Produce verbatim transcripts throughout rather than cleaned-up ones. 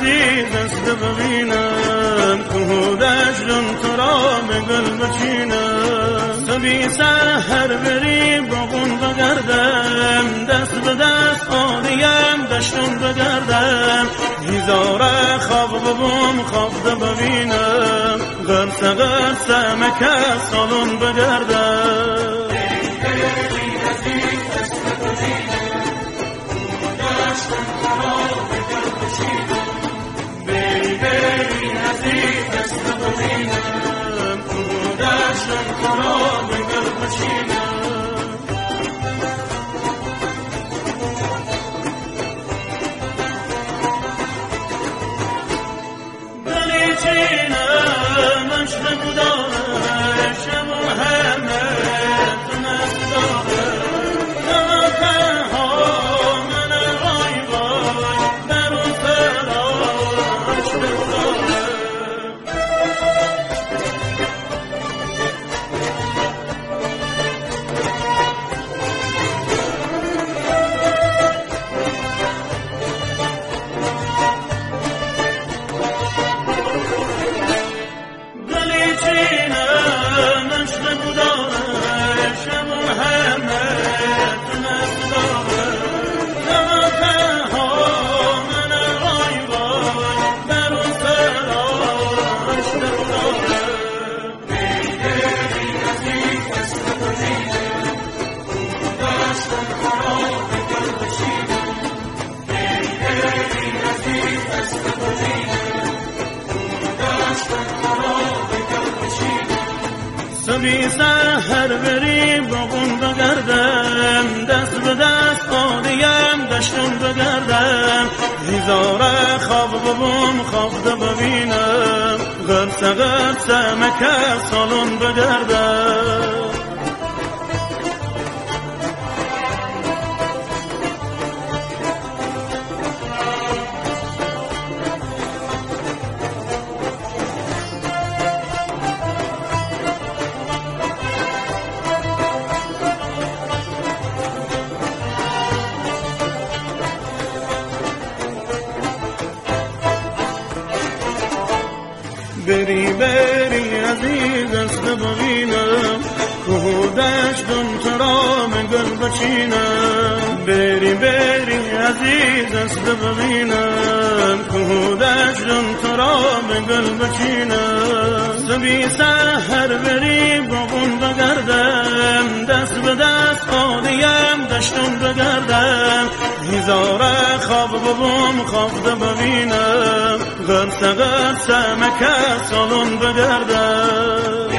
عزیز است ببینم کهودش جون تو را به گل بچینم صبی سحر بری باغون بگردم دست به دست آدیم دشتون بگردم هزاره خواب ببوم خواب ده ببینم غرصه غرصه مکه سالون بگردم صبی سحر بری باغون بگردم دست به دست آدیم دشتون بگردم هزاره خواب ببوم خواب ده ببینم غرصه غرصه مکه سالون بگردم بری بری عزیز است ببینم کهودش دون تو را به گل بچینم بری بری عزیز است ببینم کهودش دون تو را به گل بچینم صبی سحر بری باغون بگردم دست به دست آدیم دشتون بگردم هزاره خواب ببوم خواب ده ببینم غرصه غرصه مکه سالون بگردم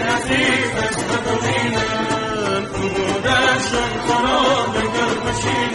She